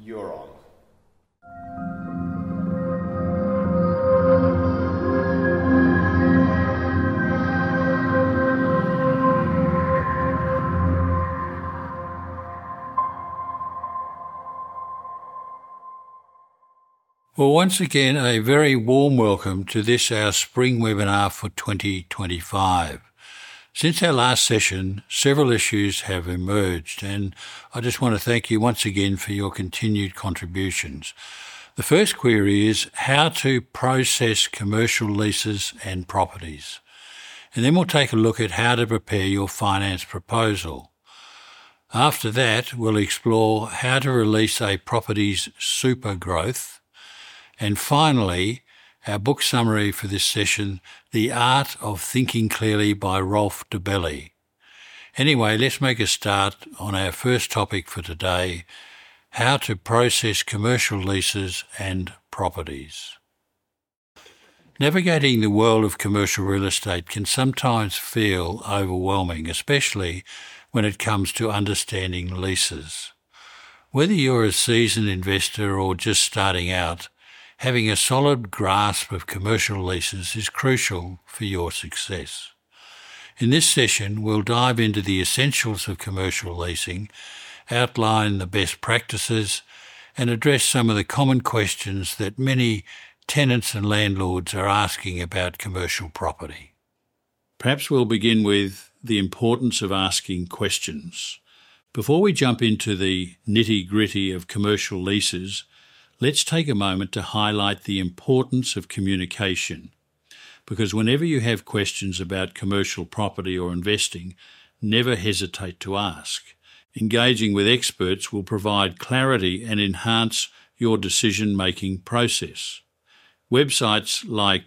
You're on. Well, once again, a very warm welcome to this, our spring webinar for 2025. Since our last session, several issues have emerged, and I just want to thank you once again for your continued contributions. The first query is how to process commercial leases and properties. And then we'll take a look at how to prepare your finance proposal. After that, we'll explore how to release a property's super growth. And finally, our book summary for this session, The Art of Thinking Clearly by Rolf Dobelli. Anyway, let's make a start on our first topic for today, how to process commercial leases and properties. Navigating the world of commercial real estate can sometimes feel overwhelming, especially when it comes to understanding leases. Whether you're a seasoned investor or just starting out, having a solid grasp of commercial leases is crucial for your success. In this session, we'll dive into the essentials of commercial leasing, outline the best practices, and address some of the common questions that many tenants and landlords are asking about commercial property. Perhaps we'll begin with the importance of asking questions. Before we jump into the nitty-gritty of commercial leases, let's take a moment to highlight the importance of communication, because whenever you have questions about commercial property or investing, never hesitate to ask. Engaging with experts will provide clarity and enhance your decision-making process. Websites like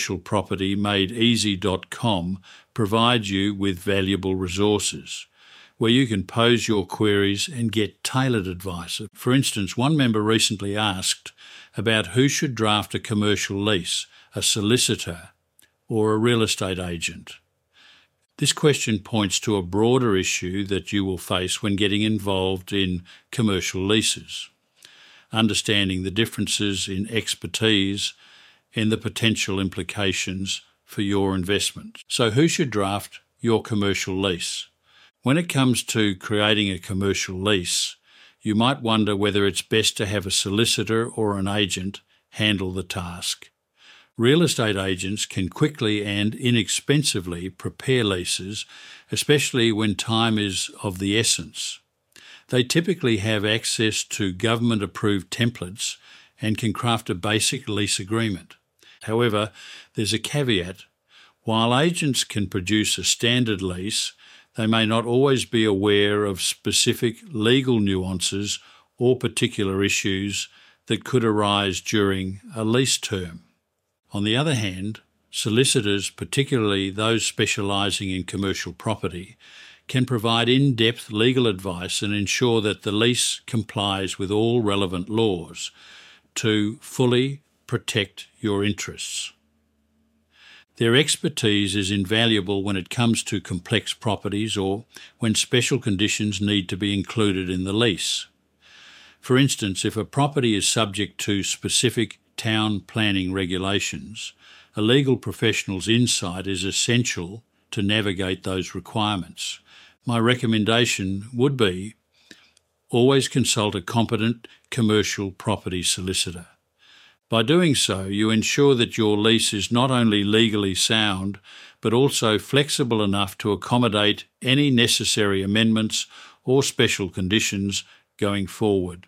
commercialpropertymadeeasy.com provide you with valuable resources, where you can pose your queries and get tailored advice. For instance, one member recently asked about who should draft a commercial lease, a solicitor or a real estate agent. This question points to a broader issue that you will face when getting involved in commercial leases, understanding the differences in expertise and the potential implications for your investment. So who should draft your commercial lease? When it comes to creating a commercial lease, you might wonder whether it's best to have a solicitor or an agent handle the task. Real estate agents can quickly and inexpensively prepare leases, especially when time is of the essence. They typically have access to government-approved templates and can craft a basic lease agreement. However, there's a caveat. While agents can produce a standard lease, they may not always be aware of specific legal nuances or particular issues that could arise during a lease term. On the other hand, solicitors, particularly those specialising in commercial property, can provide in-depth legal advice and ensure that the lease complies with all relevant laws to fully protect your interests. Their expertise is invaluable when it comes to complex properties or when special conditions need to be included in the lease. For instance, if a property is subject to specific town planning regulations, a legal professional's insight is essential to navigate those requirements. My recommendation would be always consult a competent commercial property solicitor. By doing so, you ensure that your lease is not only legally sound, but also flexible enough to accommodate any necessary amendments or special conditions going forward.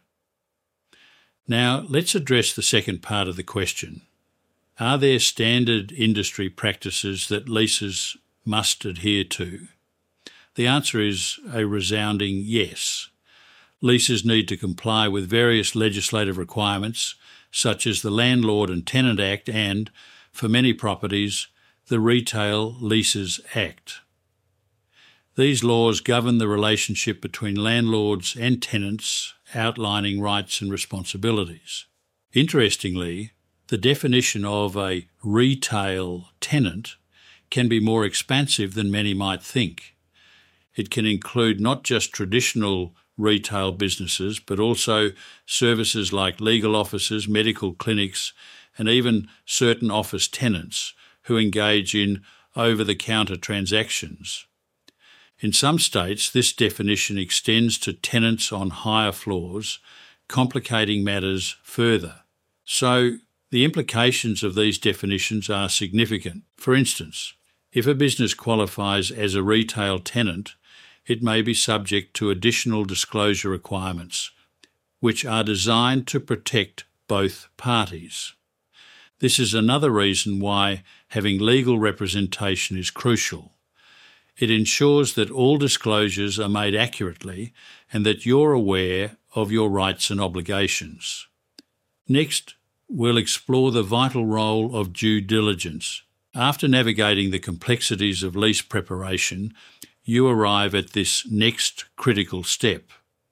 Now, let's address the second part of the question. Are there standard industry practices that leases must adhere to? The answer is a resounding yes. Leases need to comply with various legislative requirements, such as the Landlord and Tenant Act and, for many properties, the Retail Leases Act. These laws govern the relationship between landlords and tenants, outlining rights and responsibilities. Interestingly, the definition of a retail tenant can be more expansive than many might think. It can include not just traditional retail businesses, but also services like legal offices, medical clinics, and even certain office tenants who engage in over-the-counter transactions. In some states, this definition extends to tenants on higher floors, complicating matters further. So, the implications of these definitions are significant. For instance, if a business qualifies as a retail tenant, it may be subject to additional disclosure requirements, which are designed to protect both parties. This is another reason why having legal representation is crucial. It ensures that all disclosures are made accurately and that you're aware of your rights and obligations. Next, we'll explore the vital role of due diligence. After navigating the complexities of lease preparation, you arrive at this next critical step.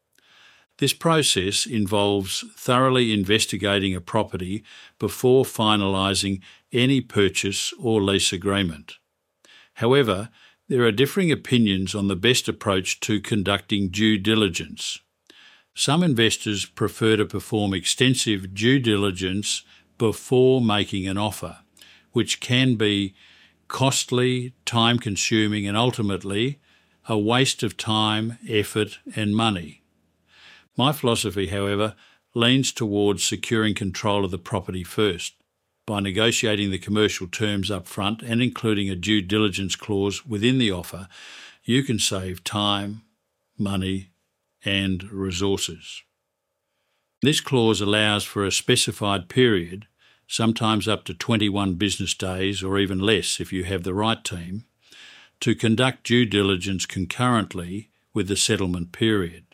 This process involves thoroughly investigating a property before finalising any purchase or lease agreement. However, there are differing opinions on the best approach to conducting due diligence. Some investors prefer to perform extensive due diligence before making an offer, which can be costly, time-consuming, and ultimately a waste of time, effort, and money. My philosophy, however, leans towards securing control of the property first. By negotiating the commercial terms up front and including a due diligence clause within the offer, you can save time, money, and resources. This clause allows for a specified period, sometimes up to 21 business days or even less if you have the right team, to conduct due diligence concurrently with the settlement period.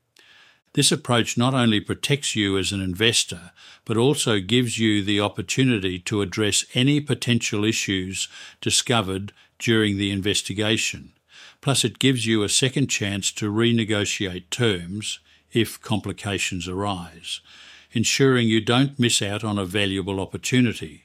This approach not only protects you as an investor, but also gives you the opportunity to address any potential issues discovered during the investigation. Plus, it gives you a second chance to renegotiate terms if complications arise, ensuring you don't miss out on a valuable opportunity.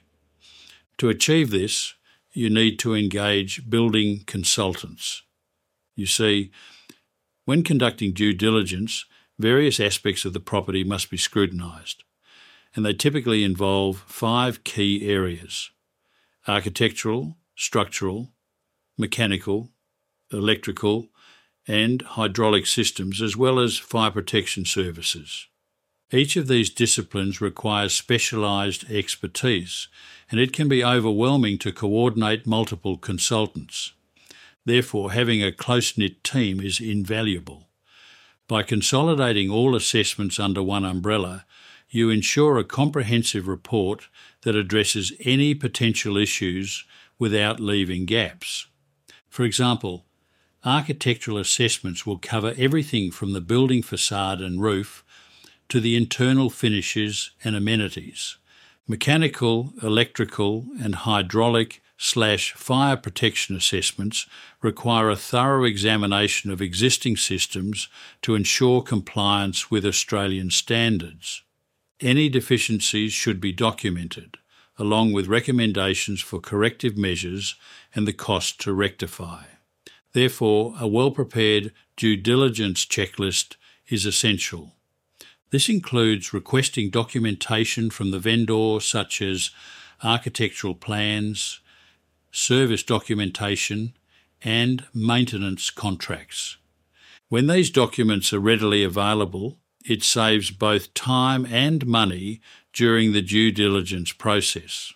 To achieve this, you need to engage building consultants. You see, when conducting due diligence, various aspects of the property must be scrutinised, and they typically involve 5 key areas: architectural, structural, mechanical, electrical, and hydraulic systems, as well as fire protection services. Each of these disciplines requires specialised expertise, and it can be overwhelming to coordinate multiple consultants. Therefore, having a close-knit team is invaluable. By consolidating all assessments under one umbrella, you ensure a comprehensive report that addresses any potential issues without leaving gaps. For example, architectural assessments will cover everything from the building facade and roof to the internal finishes and amenities. Mechanical, electrical, and hydraulic/fire protection assessments require a thorough examination of existing systems to ensure compliance with Australian standards. Any deficiencies should be documented, along with recommendations for corrective measures and the cost to rectify. Therefore, a well-prepared due diligence checklist is essential. This includes requesting documentation from the vendor such as architectural plans, service documentation, and maintenance contracts. When these documents are readily available, it saves both time and money during the due diligence process.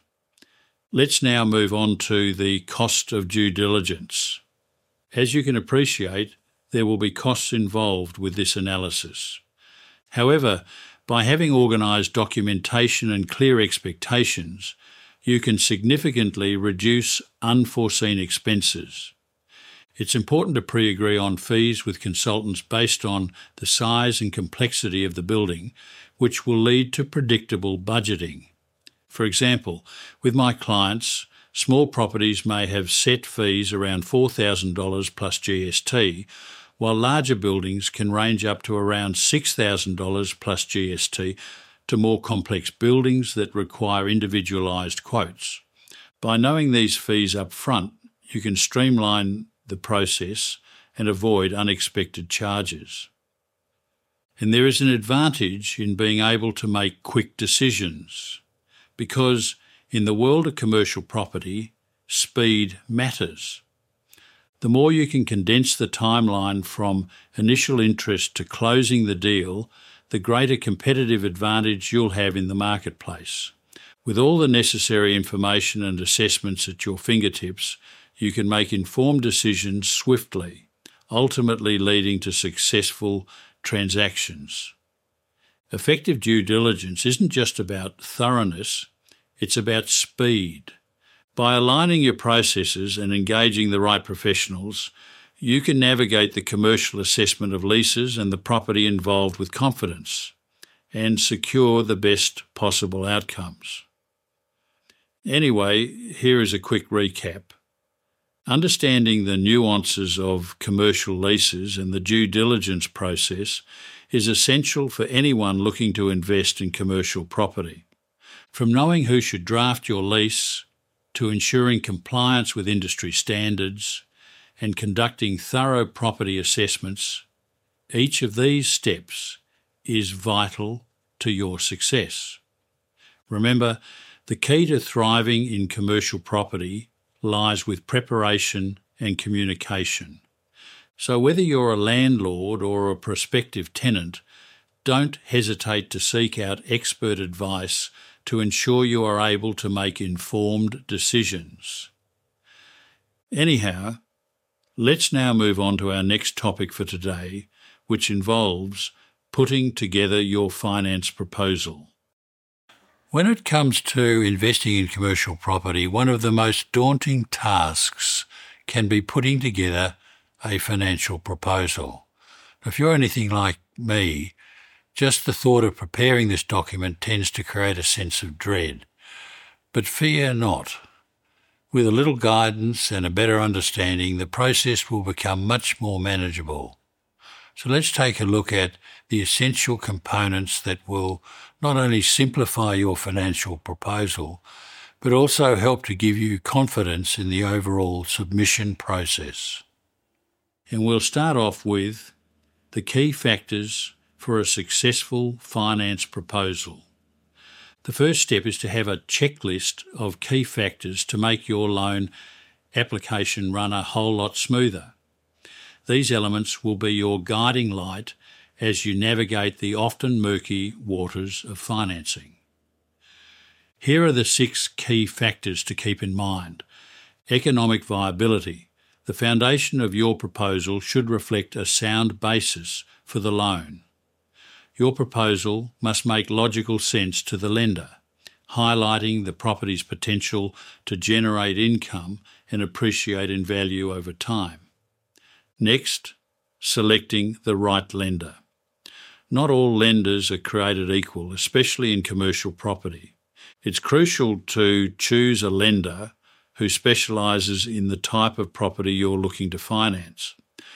Let's now move on to the cost of due diligence. As you can appreciate, there will be costs involved with this analysis. However, by having organised documentation and clear expectations, you can significantly reduce unforeseen expenses. It's important to pre-agree on fees with consultants based on the size and complexity of the building, which will lead to predictable budgeting. For example, with my clients, small properties may have set fees around $4,000 plus GST, while larger buildings can range up to around $6,000 plus GST to more complex buildings that require individualised quotes. By knowing these fees up front, you can streamline the process and avoid unexpected charges. And there is an advantage in being able to make quick decisions, because in the world of commercial property, speed matters. The more you can condense the timeline from initial interest to closing the deal, the greater competitive advantage you'll have in the marketplace. With all the necessary information and assessments at your fingertips, you can make informed decisions swiftly, ultimately leading to successful transactions. Effective due diligence isn't just about thoroughness, it's about speed. By aligning your processes and engaging the right professionals, you can navigate the commercial assessment of leases and the property involved with confidence and secure the best possible outcomes. Anyway, here is a quick recap. Understanding the nuances of commercial leases and the due diligence process is essential for anyone looking to invest in commercial property. From knowing who should draft your lease to ensuring compliance with industry standards and conducting thorough property assessments, each of these steps is vital to your success. Remember, the key to thriving in commercial property lies with preparation and communication. So whether you're a landlord or a prospective tenant, don't hesitate to seek out expert advice to ensure you are able to make informed decisions. Anyhow, let's now move on to our next topic for today, which involves putting together your finance proposal. When it comes to investing in commercial property, one of the most daunting tasks can be putting together a financial proposal. If you're anything like me, just the thought of preparing this document tends to create a sense of dread. But fear not. With a little guidance and a better understanding, the process will become much more manageable. So let's take a look at the essential components that will not only simplify your financial proposal, but also help to give you confidence in the overall submission process. And we'll start off with the key factors for a successful finance proposal. The first step is to have a checklist of key factors to make your loan application run a whole lot smoother. These elements will be your guiding light as you navigate the often murky waters of financing. Here are the 6 key factors to keep in mind. Economic viability. The foundation of your proposal should reflect a sound basis for the loan. Your proposal must make logical sense to the lender, highlighting the property's potential to generate income and appreciate in value over time. Next, selecting the right lender. Not all lenders are created equal, especially in commercial property. It's crucial to choose a lender who specialises in the type of property you're looking to finance.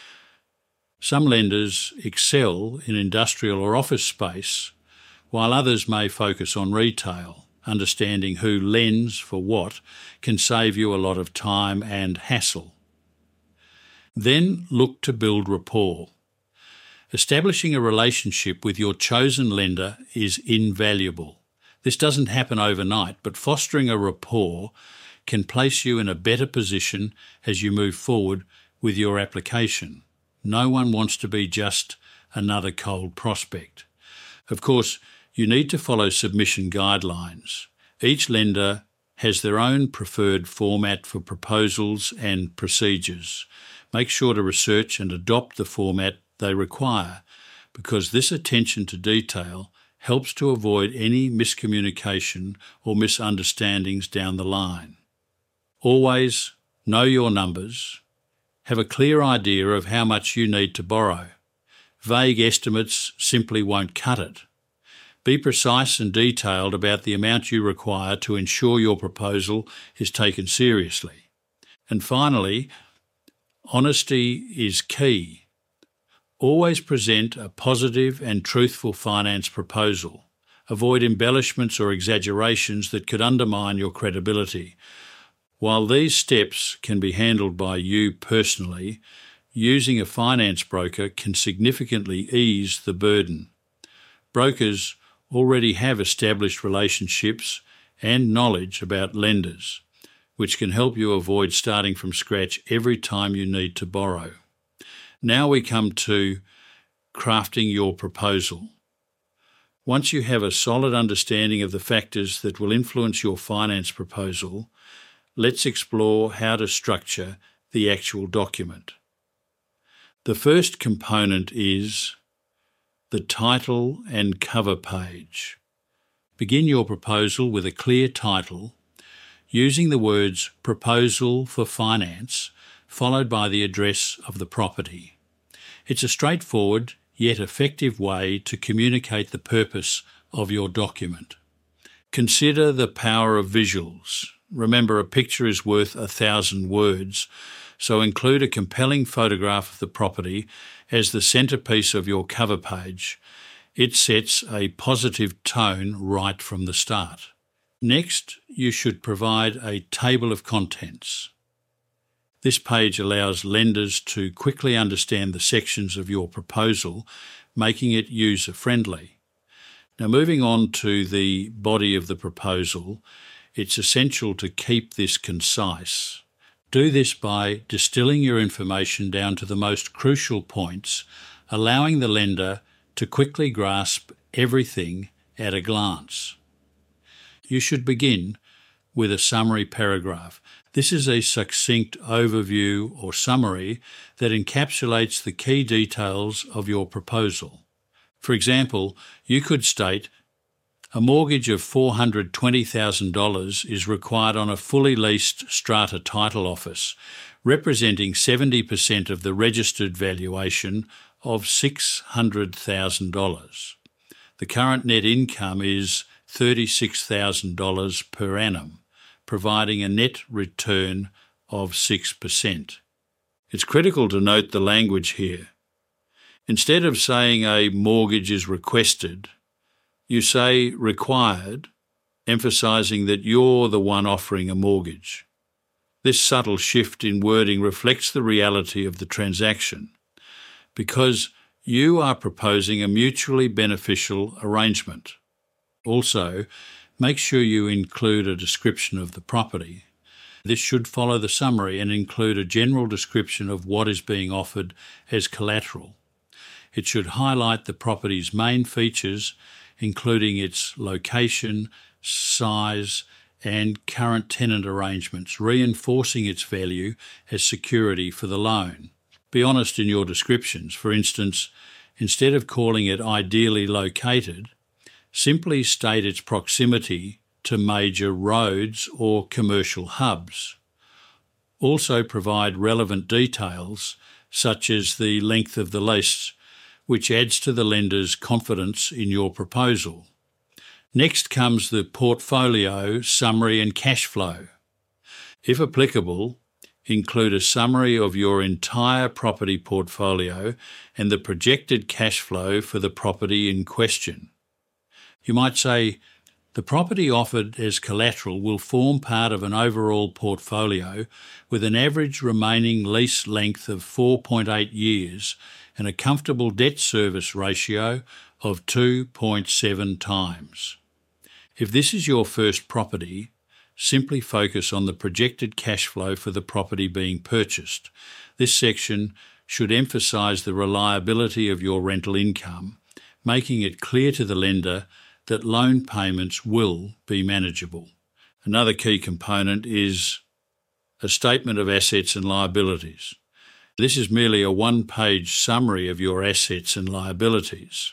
Some lenders excel in industrial or office space, while others may focus on retail. Understanding who lends for what can save you a lot of time and hassle. Then look to build rapport. Establishing a relationship with your chosen lender is invaluable. This doesn't happen overnight, but fostering a rapport can place you in a better position as you move forward with your application. No one wants to be just another cold prospect. Of course, you need to follow submission guidelines. Each lender has their own preferred format for proposals and procedures. Make sure to research and adopt the format they require, because this attention to detail helps to avoid any miscommunication or misunderstandings down the line. Always know your numbers. Have a clear idea of how much you need to borrow. Vague estimates simply won't cut it. Be precise and detailed about the amount you require to ensure your proposal is taken seriously. And finally, honesty is key. Always present a positive and truthful finance proposal. Avoid embellishments or exaggerations that could undermine your credibility. While these steps can be handled by you personally, using a finance broker can significantly ease the burden. Brokers already have established relationships and knowledge about lenders, which can help you avoid starting from scratch every time you need to borrow. Now we come to crafting your proposal. Once you have a solid understanding of the factors that will influence your finance proposal, let's explore how to structure the actual document. The first component is the title and cover page. Begin your proposal with a clear title, using the words "Proposal for Finance" followed by the address of the property. It's a straightforward yet effective way to communicate the purpose of your document. Consider the power of visuals. Remember, a picture is worth 1,000 words, so include a compelling photograph of the property as the centrepiece of your cover page. It sets a positive tone right from the start. Next, you should provide a table of contents. This page allows lenders to quickly understand the sections of your proposal, making it user-friendly. Now, moving on to the body of the proposal, it's essential to keep this concise. Do this by distilling your information down to the most crucial points, allowing the lender to quickly grasp everything at a glance. You should begin with a summary paragraph. This is a succinct overview or summary that encapsulates the key details of your proposal. For example, you could state, a mortgage of $420,000 is required on a fully leased strata title office, representing 70% of the registered valuation of $600,000. The current net income is $36,000 per annum, providing a net return of 6%. It's critical to note the language here. Instead of saying a mortgage is requested, you say required, emphasising that you're the one offering a mortgage. This subtle shift in wording reflects the reality of the transaction, because you are proposing a mutually beneficial arrangement. Also, make sure you include a description of the property. This should follow the summary and include a general description of what is being offered as collateral. It should highlight the property's main features, including its location, size, and current tenant arrangements, reinforcing its value as security for the loan. Be honest in your descriptions. For instance, instead of calling it ideally located, simply state its proximity to major roads or commercial hubs. Also provide relevant details such as the length of the lease, which adds to the lender's confidence in your proposal. Next comes the portfolio, summary and cash flow. If applicable, include a summary of your entire property portfolio and the projected cash flow for the property in question. You might say, the property offered as collateral will form part of an overall portfolio with an average remaining lease length of 4.8 years and a comfortable debt service ratio of 2.7 times. If this is your first property, simply focus on the projected cash flow for the property being purchased. This section should emphasise the reliability of your rental income, making it clear to the lender that loan payments will be manageable. Another key component is a statement of assets and liabilities. This is merely a one-page summary of your assets and liabilities.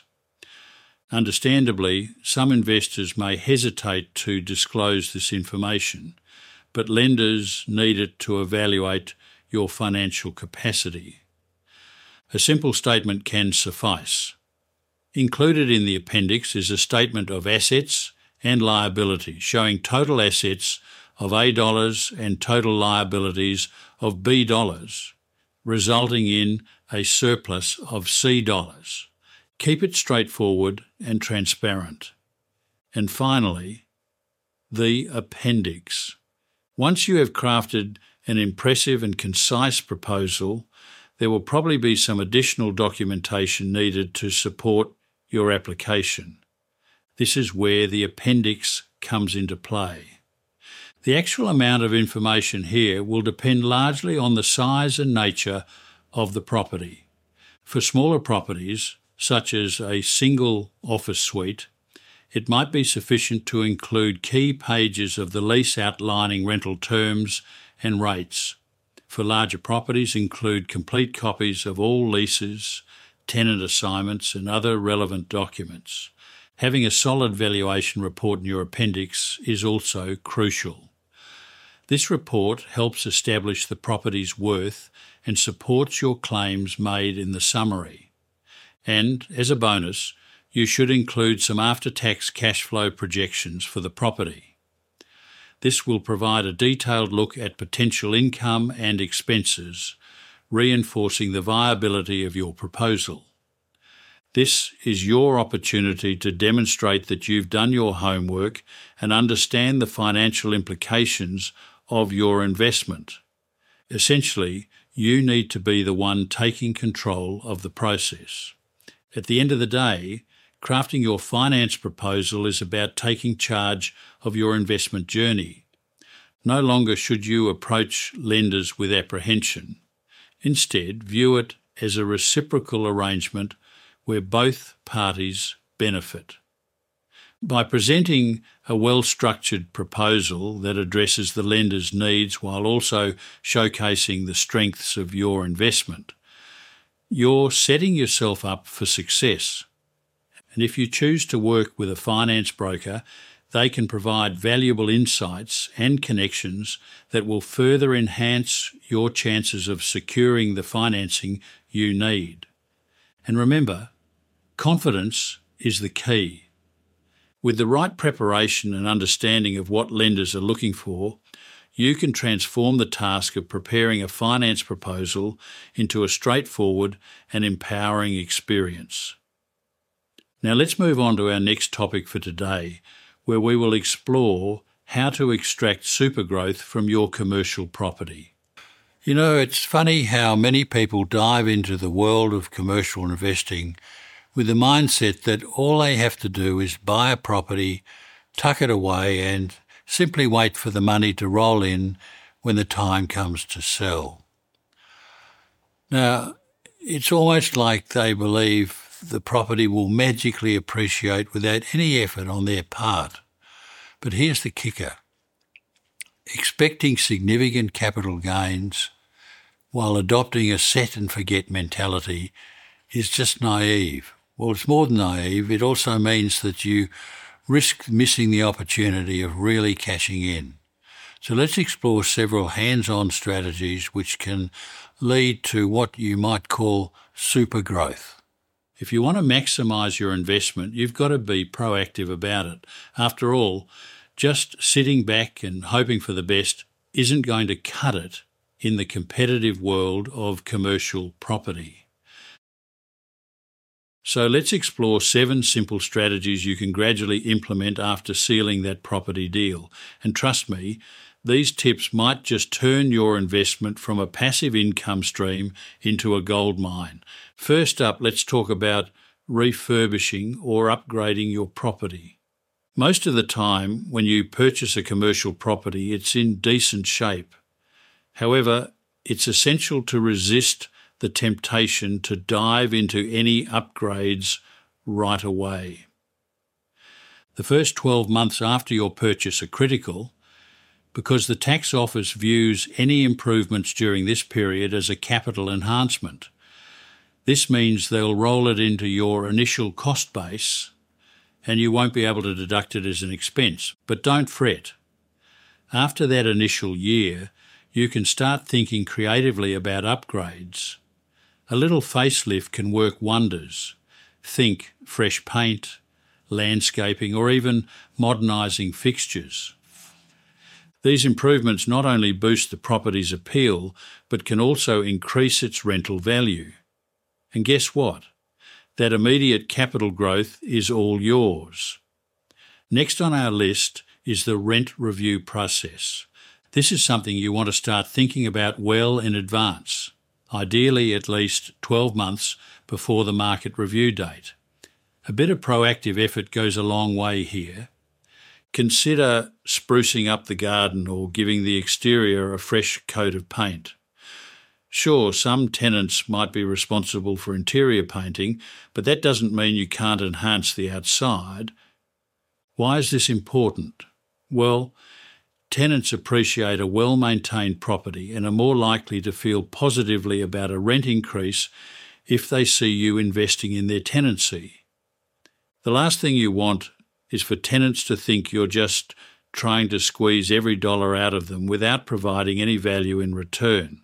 Understandably, some investors may hesitate to disclose this information, but lenders need it to evaluate your financial capacity. A simple statement can suffice. Included in the appendix is a statement of assets and liabilities, showing total assets of A dollars and total liabilities of B dollars, resulting in a surplus of C dollars. Keep it straightforward and transparent. And finally, the appendix. Once you have crafted an impressive and concise proposal, there will probably be some additional documentation needed to support your application. This is where the appendix comes into play. The actual amount of information here will depend largely on the size and nature of the property. For smaller properties, such as a single office suite, it might be sufficient to include key pages of the lease outlining rental terms and rates. For larger properties, include complete copies of all leases, tenant assignments and other relevant documents. Having a solid valuation report in your appendix is also crucial. This report helps establish the property's worth and supports your claims made in the summary. And, as a bonus, you should include some after-tax cash flow projections for the property. This will provide a detailed look at potential income and expenses, reinforcing the viability of your proposal. This is your opportunity to demonstrate that you've done your homework and understand the financial implications of your investment. Essentially, you need to be the one taking control of the process. At the end of the day, crafting your finance proposal is about taking charge of your investment journey. No longer should you approach lenders with apprehension. Instead, view it as a reciprocal arrangement where both parties benefit. By presenting a well-structured proposal that addresses the lender's needs while also showcasing the strengths of your investment, you're setting yourself up for success. And if you choose to work with a finance broker, they can provide valuable insights and connections that will further enhance your chances of securing the financing you need. And remember, confidence is the key. With the right preparation and understanding of what lenders are looking for, you can transform the task of preparing a finance proposal into a straightforward and empowering experience. Now let's move on to our next topic for today, where we will explore how to extract super growth from your commercial property. You know, it's funny how many people dive into the world of commercial investing with the mindset that all they have to do is buy a property, tuck it away and simply wait for the money to roll in when the time comes to sell. Now, it's almost like they believe the property will magically appreciate without any effort on their part. But here's the kicker. Expecting significant capital gains while adopting a set and forget mentality is just naive. Well, it's more than naive. It also means that you risk missing the opportunity of really cashing in. So let's explore several hands-on strategies which can lead to what you might call super growth. If you want to maximise your investment, you've got to be proactive about it. After all, just sitting back and hoping for the best isn't going to cut it in the competitive world of commercial property. So let's explore 7 simple strategies you can gradually implement after sealing that property deal. And trust me, these tips might just turn your investment from a passive income stream into a gold mine. First up, let's talk about refurbishing or upgrading your property. Most of the time, when you purchase a commercial property, it's in decent shape. However, it's essential to resist the temptation to dive into any upgrades right away. The first 12 months after your purchase are critical because the tax office views any improvements during this period as a capital enhancement. This means they'll roll it into your initial cost base and you won't be able to deduct it as an expense. But don't fret. After that initial year, you can start thinking creatively about upgrades. A little facelift can work wonders. Think fresh paint, landscaping, or even modernising fixtures. These improvements not only boost the property's appeal, but can also increase its rental value. And guess what? That immediate capital growth is all yours. Next on our list is the rent review process. This is something you want to start thinking about well in advance, ideally at least 12 months before the market review date. A bit of proactive effort goes a long way here. Consider sprucing up the garden or giving the exterior a fresh coat of paint. Sure, some tenants might be responsible for interior painting, but that doesn't mean you can't enhance the outside. Why is this important? Well, tenants appreciate a well-maintained property and are more likely to feel positively about a rent increase if they see you investing in their tenancy. The last thing you want is for tenants to think you're just trying to squeeze every dollar out of them without providing any value in return.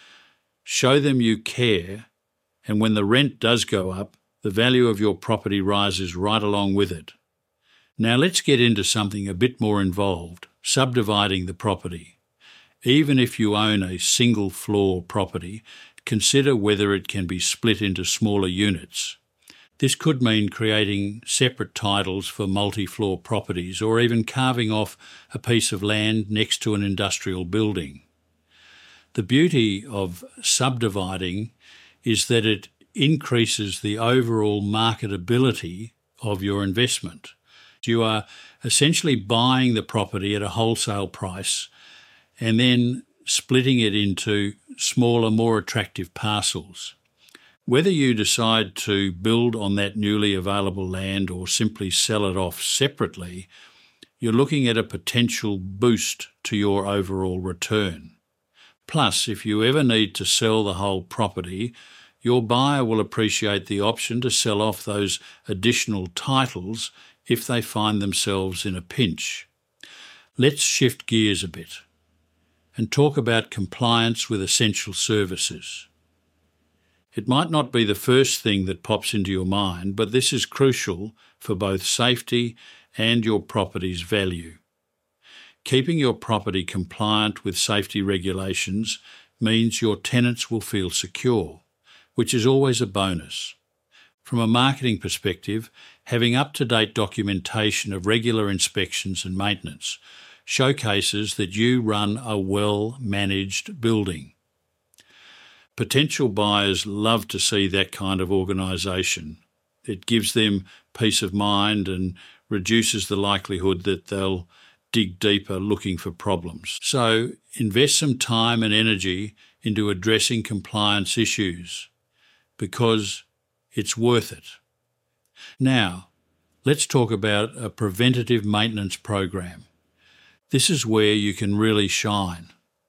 Show them you care, and when the rent does go up, the value of your property rises right along with it. Now let's get into something a bit more involved, subdividing the property. Even if you own a single floor property, consider whether it can be split into smaller units. This could mean creating separate titles for multi-floor properties or even carving off a piece of land next to an industrial building. The beauty of subdividing is that it increases the overall marketability of your investment. You are essentially buying the property at a wholesale price and then splitting it into smaller, more attractive parcels. Whether you decide to build on that newly available land or simply sell it off separately, you're looking at a potential boost to your overall return. Plus, if you ever need to sell the whole property, your buyer will appreciate the option to sell off those additional titles if they find themselves in a pinch. Let's shift gears a bit and talk about compliance with essential services. It might not be the first thing that pops into your mind, but this is crucial for both safety and your property's value. Keeping your property compliant with safety regulations means your tenants will feel secure, which is always a bonus. From a marketing perspective, having up-to-date documentation of regular inspections and maintenance showcases that you run a well-managed building. Potential buyers love to see that kind of organisation. It gives them peace of mind and reduces the likelihood that they'll dig deeper looking for problems. So invest some time and energy into addressing compliance issues because it's worth it. Now, let's talk about a preventative maintenance program. This is where you can really shine.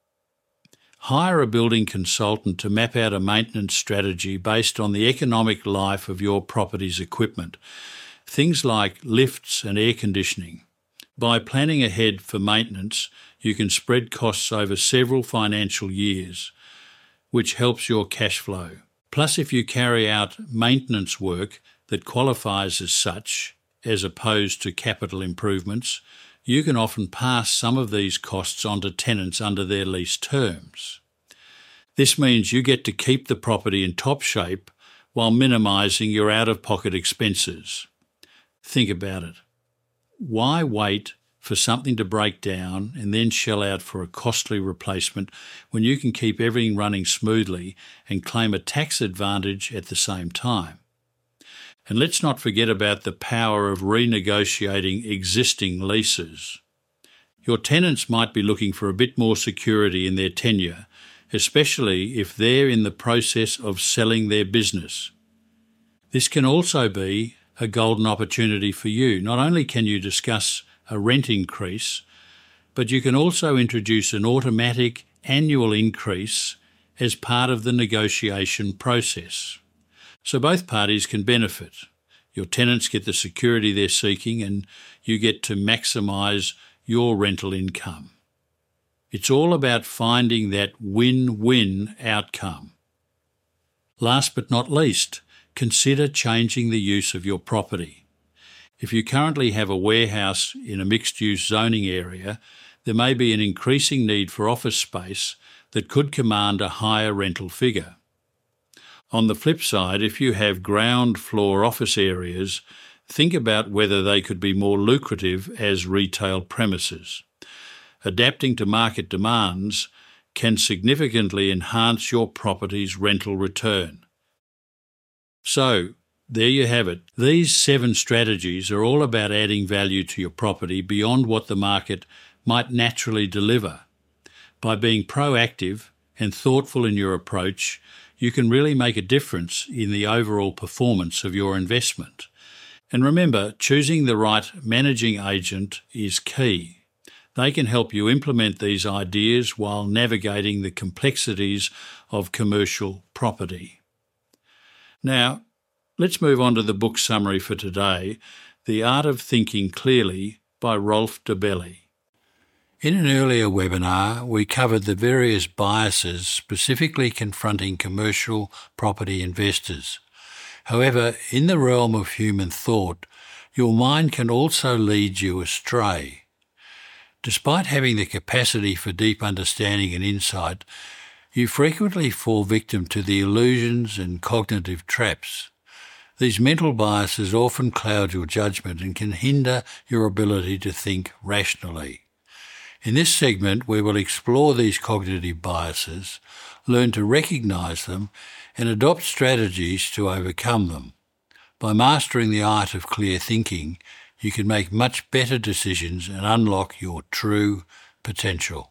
Hire a building consultant to map out a maintenance strategy based on the economic life of your property's equipment, things like lifts and air conditioning. By planning ahead for maintenance, you can spread costs over several financial years, which helps your cash flow. Plus, if you carry out maintenance work that qualifies as such, as opposed to capital improvements, you can often pass some of these costs onto tenants under their lease terms. This means you get to keep the property in top shape while minimising your out-of-pocket expenses. Think about it. Why wait for something to break down and then shell out for a costly replacement when you can keep everything running smoothly and claim a tax advantage at the same time? And let's not forget about the power of renegotiating existing leases. Your tenants might be looking for a bit more security in their tenure, especially if they're in the process of selling their business. This can also be a golden opportunity for you. Not only can you discuss a rent increase, but you can also introduce an automatic annual increase as part of the negotiation process. So both parties can benefit. Your tenants get the security they're seeking and you get to maximise your rental income. It's all about finding that win-win outcome. Last but not least, consider changing the use of your property. If you currently have a warehouse in a mixed-use zoning area, there may be an increasing need for office space that could command a higher rental figure. On the flip side, if you have ground floor office areas, think about whether they could be more lucrative as retail premises. Adapting to market demands can significantly enhance your property's rental return. So, There you have it. These 7 strategies are all about adding value to your property beyond what the market might naturally deliver. By being proactive and thoughtful in your approach, you can really make a difference in the overall performance of your investment. And remember, choosing the right managing agent is key. They can help you implement these ideas while navigating the complexities of commercial property. Now, let's move on to the book summary for today, The Art of Thinking Clearly by Rolf Dobelli. In an earlier webinar, we covered the various biases specifically confronting commercial property investors. However, in the realm of human thought, your mind can also lead you astray. Despite having the capacity for deep understanding and insight, you frequently fall victim to the illusions and cognitive traps. These mental biases often cloud your judgment and can hinder your ability to think rationally. In this segment, we will explore these cognitive biases, learn to recognise them, and adopt strategies to overcome them. By mastering the art of clear thinking, you can make much better decisions and unlock your true potential.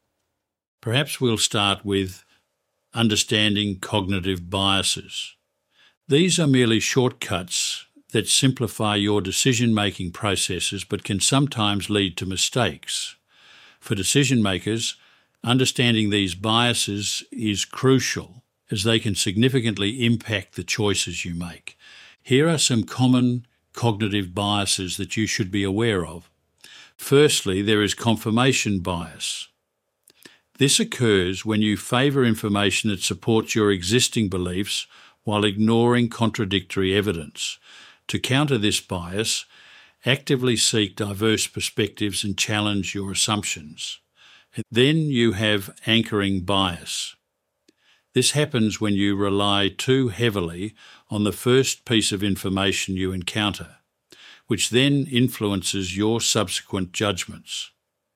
Perhaps we'll start with understanding cognitive biases. These are merely shortcuts that simplify your decision-making processes but can sometimes lead to mistakes. For decision makers, understanding these biases is crucial as they can significantly impact the choices you make. Here are some common cognitive biases that you should be aware of. Firstly, there is confirmation bias. This occurs when you favour information that supports your existing beliefs while ignoring contradictory evidence. To counter this bias, actively seek diverse perspectives and challenge your assumptions. Then you have anchoring bias. This happens when you rely too heavily on the first piece of information you encounter, which then influences your subsequent judgments.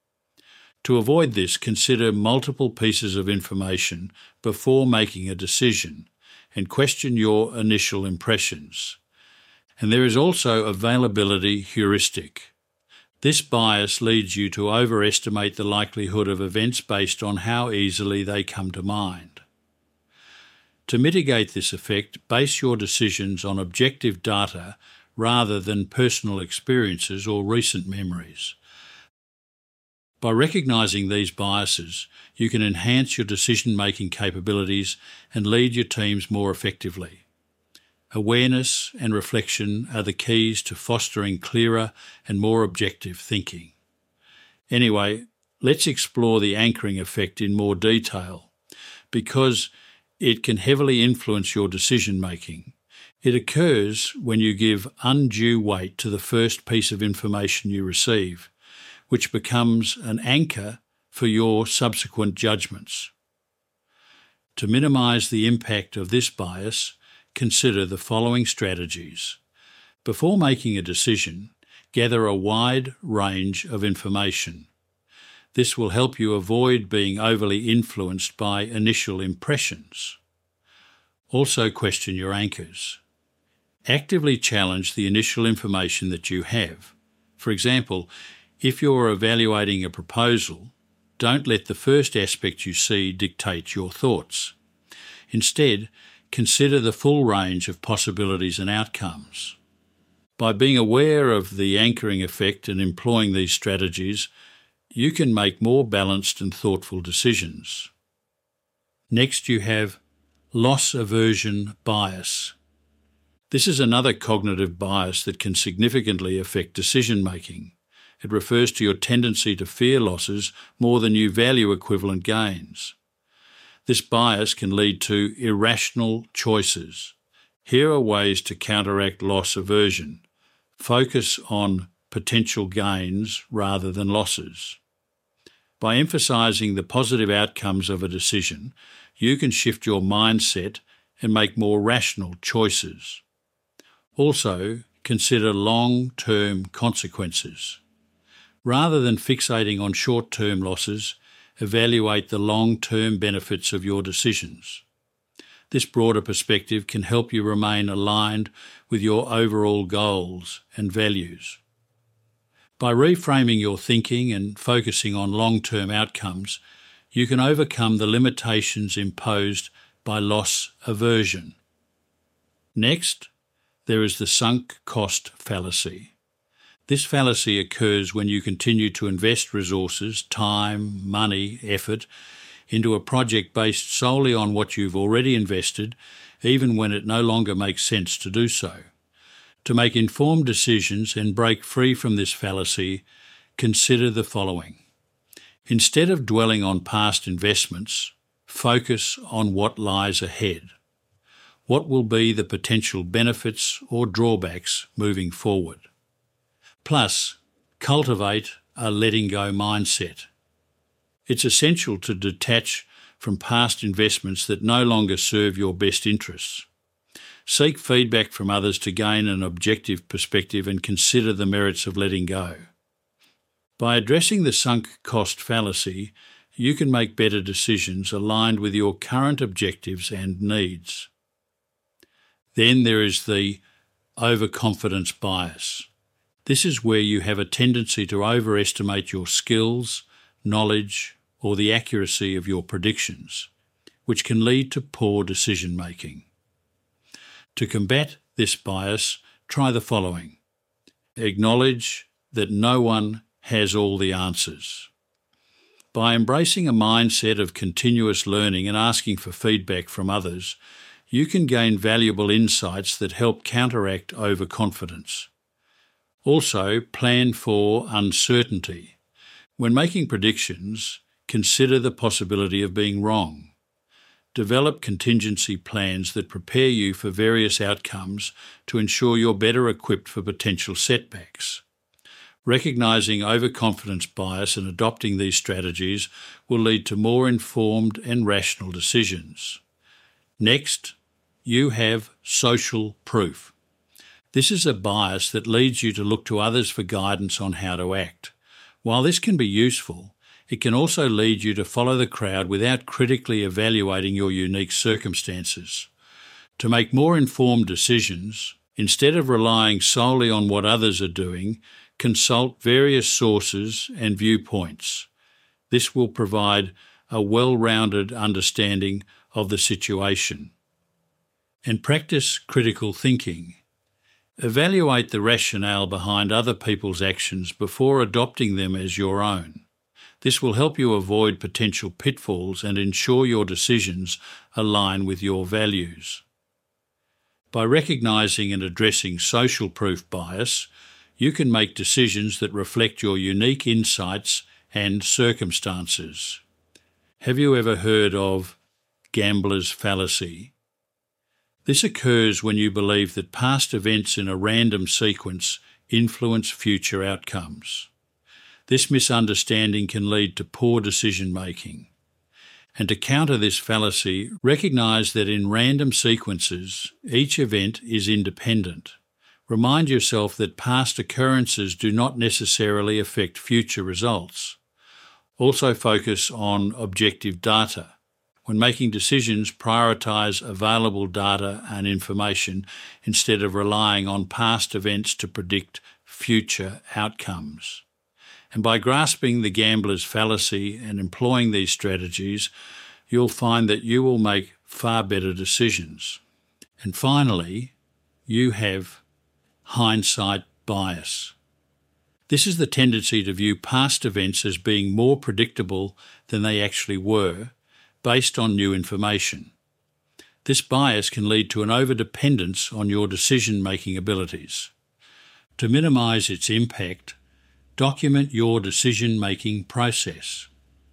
To avoid this, consider multiple pieces of information before making a decision and question your initial impressions. And there is also availability heuristic. This bias leads you to overestimate the likelihood of events based on how easily they come to mind. To mitigate this effect, base your decisions on objective data rather than personal experiences or recent memories. By recognising these biases, you can enhance your decision-making capabilities and lead your teams more effectively. Awareness and reflection are the keys to fostering clearer and more objective thinking. Anyway, let's explore the anchoring effect in more detail, because it can heavily influence your decision-making. It occurs when you give undue weight to the first piece of information you receive, which becomes an anchor for your subsequent judgments. To minimise the impact of this bias, consider the following strategies. Before making a decision, gather a wide range of information. This will help you avoid being overly influenced by initial impressions. Also question your anchors. Actively challenge the initial information that you have. For example, if you're evaluating a proposal, don't let the first aspect you see dictate your thoughts. Instead, consider the full range of possibilities and outcomes. By being aware of the anchoring effect and employing these strategies, you can make more balanced and thoughtful decisions. Next, you have loss aversion bias. This is another cognitive bias that can significantly affect decision-making. It refers to your tendency to fear losses more than you value equivalent gains. This bias can lead to irrational choices. Here are ways to counteract loss aversion. Focus on potential gains rather than losses. By emphasising the positive outcomes of a decision, you can shift your mindset and make more rational choices. Also, consider long-term consequences. Rather than fixating on short-term losses, evaluate the long-term benefits of your decisions. This broader perspective can help you remain aligned with your overall goals and values. By reframing your thinking and focusing on long-term outcomes, you can overcome the limitations imposed by loss aversion. Next, there is the sunk cost fallacy. This fallacy occurs when you continue to invest resources, time, money, effort into a project based solely on what you've already invested, even when it no longer makes sense to do so. To make informed decisions and break free from this fallacy, consider the following. Instead of dwelling on past investments, focus on what lies ahead. What will be the potential benefits or drawbacks moving forward? Plus, cultivate a letting go mindset. It's essential to detach from past investments that no longer serve your best interests. Seek feedback from others to gain an objective perspective and consider the merits of letting go. By addressing the sunk cost fallacy, you can make better decisions aligned with your current objectives and needs. Then there is the overconfidence bias. This is where you have a tendency to overestimate your skills, knowledge, or the accuracy of your predictions, which can lead to poor decision-making. To combat this bias, try the following. Acknowledge that no one has all the answers. By embracing a mindset of continuous learning and asking for feedback from others, you can gain valuable insights that help counteract overconfidence. Also, plan for uncertainty. When making predictions, consider the possibility of being wrong. Develop contingency plans that prepare you for various outcomes to ensure you're better equipped for potential setbacks. Recognizing overconfidence bias and adopting these strategies will lead to more informed and rational decisions. Next, you have social proof. This is a bias that leads you to look to others for guidance on how to act. While this can be useful, it can also lead you to follow the crowd without critically evaluating your unique circumstances. To make more informed decisions, instead of relying solely on what others are doing, consult various sources and viewpoints. This will provide a well-rounded understanding of the situation. And practice critical thinking. Evaluate the rationale behind other people's actions before adopting them as your own. This will help you avoid potential pitfalls and ensure your decisions align with your values. By recognizing and addressing social proof bias, you can make decisions that reflect your unique insights and circumstances. Have you ever heard of gambler's fallacy? This occurs when you believe that past events in a random sequence influence future outcomes. This misunderstanding can lead to poor decision-making. And to counter this fallacy, recognise that in random sequences, each event is independent. Remind yourself that past occurrences do not necessarily affect future results. Also focus on objective data. When making decisions, prioritise available data and information instead of relying on past events to predict future outcomes. And by grasping the gambler's fallacy and employing these strategies, you'll find that you will make far better decisions. And finally, you have hindsight bias. This is the tendency to view past events as being more predictable than they actually were, based on new information. This bias can lead to an overdependence on your decision-making abilities. To minimise its impact, document your decision-making process.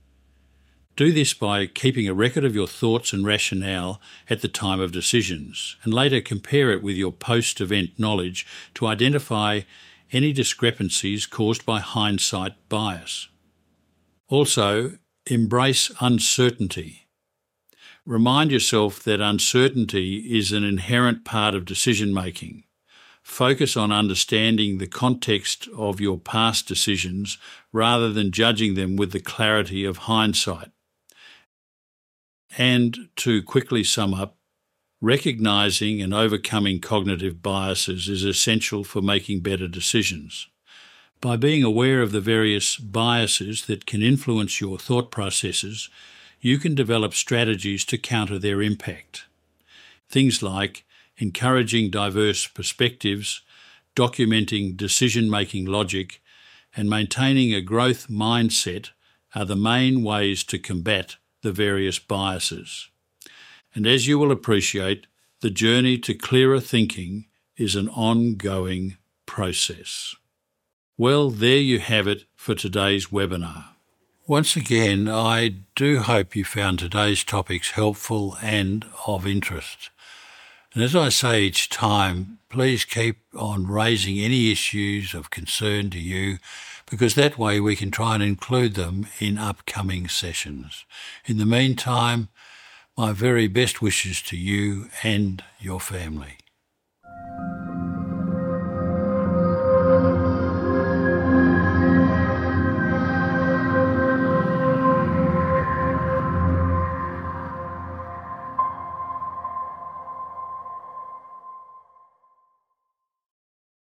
Do this by keeping a record of your thoughts and rationale at the time of decisions, and later compare it with your post-event knowledge to identify any discrepancies caused by hindsight bias. Also, embrace uncertainty. Remind yourself that uncertainty is an inherent part of decision-making. Focus on understanding the context of your past decisions rather than judging them with the clarity of hindsight. And to quickly sum up, Recognising and overcoming cognitive biases is essential for making better decisions. By being aware of the various biases that can influence your thought processes, you can develop strategies to counter their impact. Things like encouraging diverse perspectives, documenting decision-making logic, and maintaining a growth mindset are the main ways to combat the various biases. And as you will appreciate, the journey to clearer thinking is an ongoing process. Well, there you have it for today's webinar. Once again, I do hope you found today's topics helpful and of interest. And as I say each time, please keep on raising any issues of concern to you, because that way we can try and include them in upcoming sessions. In the meantime, my very best wishes to you and your family.